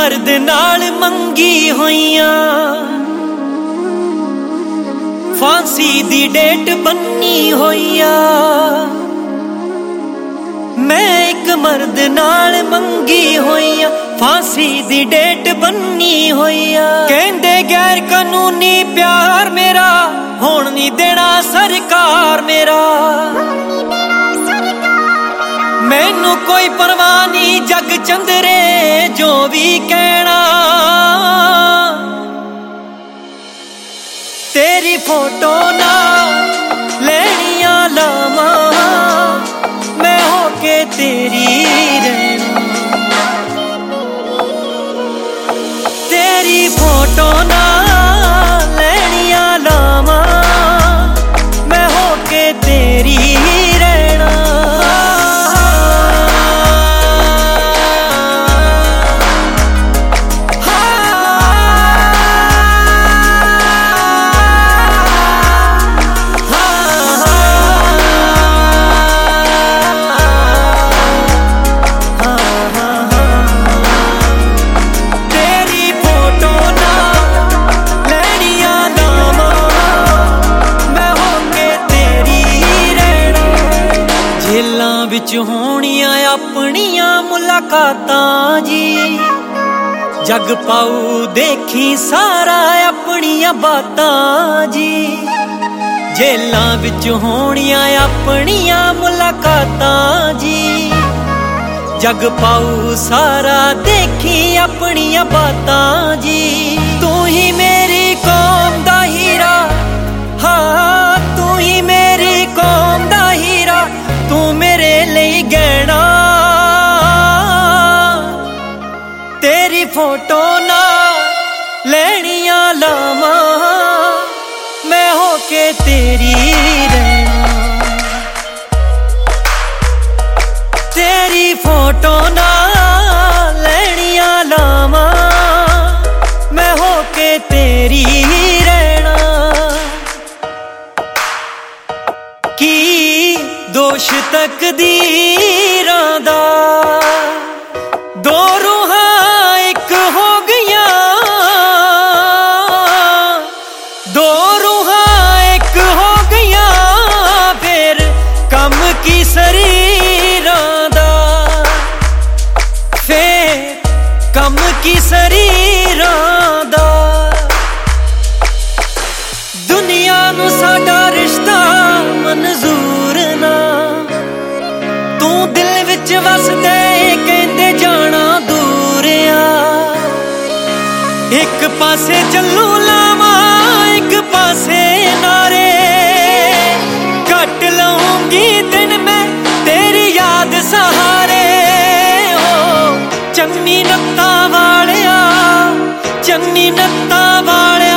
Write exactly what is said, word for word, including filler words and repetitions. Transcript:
मर्द नाल मंगी होइयां, फांसी दी डेट बन्नी होइया। मैं एक मर्द नाल मंगी होइया, फांसी दी डेट बन्नी होइया। कहंदे गैर कानूनी प्यार मेरा होण नहीं देना सरकार मेरा। मैनू कोई परवाह नहीं जग चंदरे जो भी कहना। तेरी फोटो ना लेनिया लावा, मैं होके तेरी रहना। तेरी फोटो ना लेनिया लावा, मैं होके तेरी रहना। जेलां विच होणियां अपनियां मुलाकातां जी, जग पाऊ देखी सारा अपनियां बातां जी। जेलां विच होणियां अपनियां मुलाकातां जी, जग पाऊ सारा देखी अपनियां बातां जी। तू ही मेरी कौम दा हीरा, हाँ तू ही मेरी कौम दा हीरा, तू मेरे लिए गहना। तेरी फोटो ना लेनिया लावा, मैं होके तेरी रहना। तेरी फोटो ना लेनिया लावा, मैं होके तेरी रहना। की दोष तकदीरां दा, दो रूहां एक हो गईयां, दो रूहां एक हो गईयां। फिर कम की शरीरां दा, फिर कम की शरीरां दा। दुनिया नू साडा रिश्ता मंजूर ना, तू दिल विच वसदे कहंदे जाना दूर आ। एक पासे चलू लावा, एक पासे नारे, कट लूंगी दिन मैं तेरी याद सहारे। हो चन्नी नत्ता वालिया, चन्नी नत्ता वाले